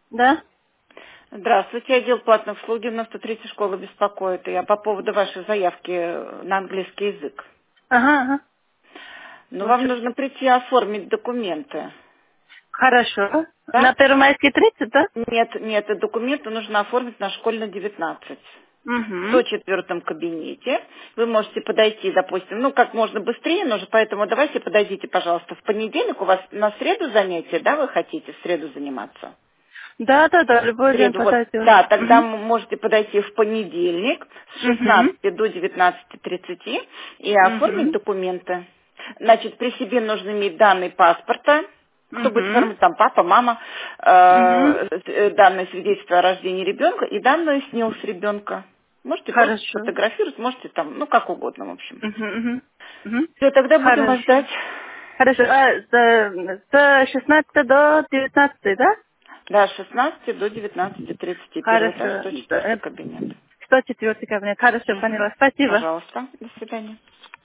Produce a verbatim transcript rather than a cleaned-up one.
Да? Здравствуйте, отдел платных услуг девяносто третья школа беспокоит. Я по поводу вашей заявки на английский язык. Ага, ага. Но вам Слушай. нужно прийти оформить документы. Хорошо. На Да? Первомайской тридцать, да? Нет, нет, документы нужно оформить на школьную девятнадцать. В Угу. сто четвёртом кабинете. Вы можете подойти, допустим, ну, как можно быстрее нужно, поэтому давайте подойдите, пожалуйста, в понедельник. У вас на среду занятие, да, вы хотите в среду заниматься? Да, да, да, В любой день среду, вот, подойдет. да, тогда Угу. м- можете подойти в понедельник с Угу. шестнадцати до девятнадцати тридцати и оформить Угу. документы. Значит, при себе нужно иметь данные паспорта, кто будет Угу. оформлять, там папа, мама, Угу. э, э, данные свидетельства о рождении ребенка и данные СНИЛС ребенка. Можете просто Хорошо. сфотографировать, можете там, ну как угодно, в общем. Угу. Угу. Угу. Все, тогда будем вас Хорошо. ждать. Хорошо. А, с, с шестнадцатого до девятнадцатого, да? Да, с шестнадцати до девятнадцати тридцати. Первый этаж, Хорошо. сто четвёртый кабинет. сто четвёртый кабинет. Хорошо, Мгм. поняла. Спасибо. Пожалуйста. До свидания.